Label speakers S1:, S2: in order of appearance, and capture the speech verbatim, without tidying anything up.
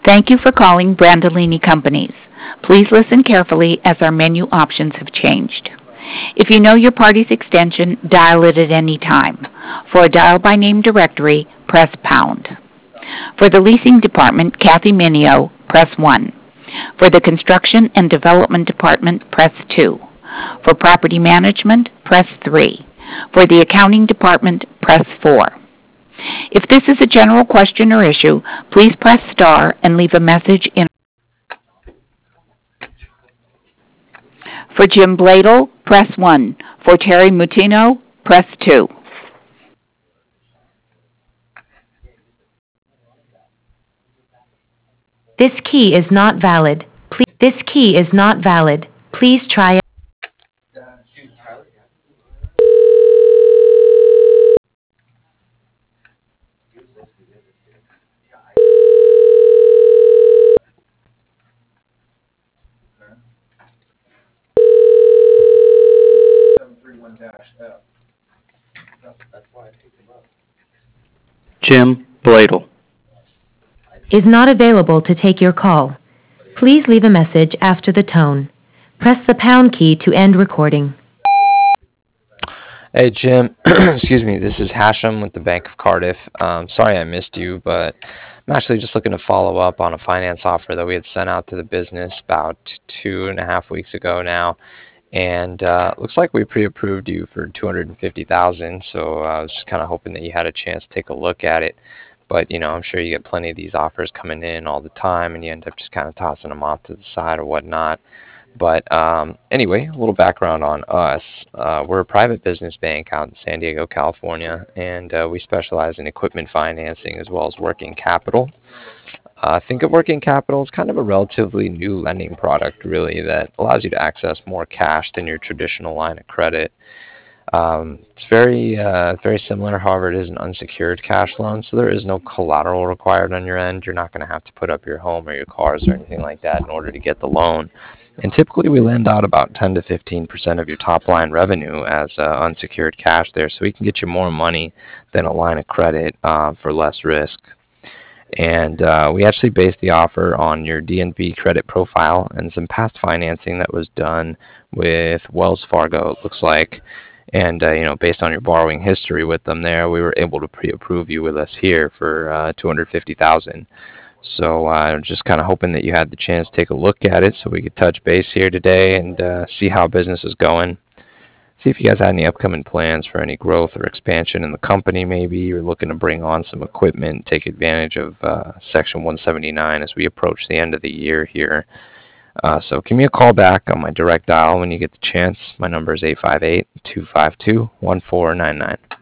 S1: Thank you for calling Brandolini Companies. Please listen carefully as our menu options have changed. If you know your party's extension, dial it at any time. For a dial-by-name directory, press pound. For the leasing department, Kathy Minio, press one. For the construction and development department, press two. For property management, press three. For the accounting department, press four. If this is a general question or issue, please press star and leave a message in. For Jim Bladel, press one. For Terry Mutino, press two.
S2: This key is not valid. Please, this key is not valid. Please try.
S3: Jim Bladel.
S2: Is not available to take your call. Please leave a message after the tone. Press the pound key to end recording.
S4: Hey Jim, excuse me, this is Hashem with the Bank of Cardiff. Um, sorry I missed you, but I'm actually just looking to follow up on a finance offer that we had sent out to the business about two and a half weeks ago now. And uh, looks like we pre-approved you for two hundred fifty thousand dollars, so I was just kind of hoping that you had a chance to take a look at it. But, you know, I'm sure you get plenty of these offers coming in all the time, and you end up just kind of tossing them off to the side or whatnot. But um, anyway, a little background on us. Uh, we're a private business bank out in San Diego, California, and uh, we specialize in equipment financing as well as working capital. Uh, think of working capital as kind of a relatively new lending product, really, that allows you to access more cash than your traditional line of credit. Um, it's very, uh, very similar. However, it is an unsecured cash loan, so there is no collateral required on your end. You're not going to have to put up your home or your cars or anything like that in order to get the loan. And typically, we lend out about ten to fifteen percent of your top line revenue as uh, unsecured cash there, so we can get you more money than a line of credit uh, for less risk. And uh, we actually based the offer on your D N B credit profile and some past financing that was done with Wells Fargo, it looks like. And, uh, you know, based on your borrowing history with them there, we were able to pre-approve you with us here for uh, two hundred fifty thousand dollars. So uh, just kind of hoping that you had the chance to take a look at it so we could touch base here today and uh, see how business is going. See if you guys had any upcoming plans for any growth or expansion in the company. Maybe you're looking to bring on some equipment, take advantage of uh, Section one seventy-nine as we approach the end of the year here. Uh, so give me a call back on my direct dial when you get the chance. My number is eight five eight, two five two, one four nine nine.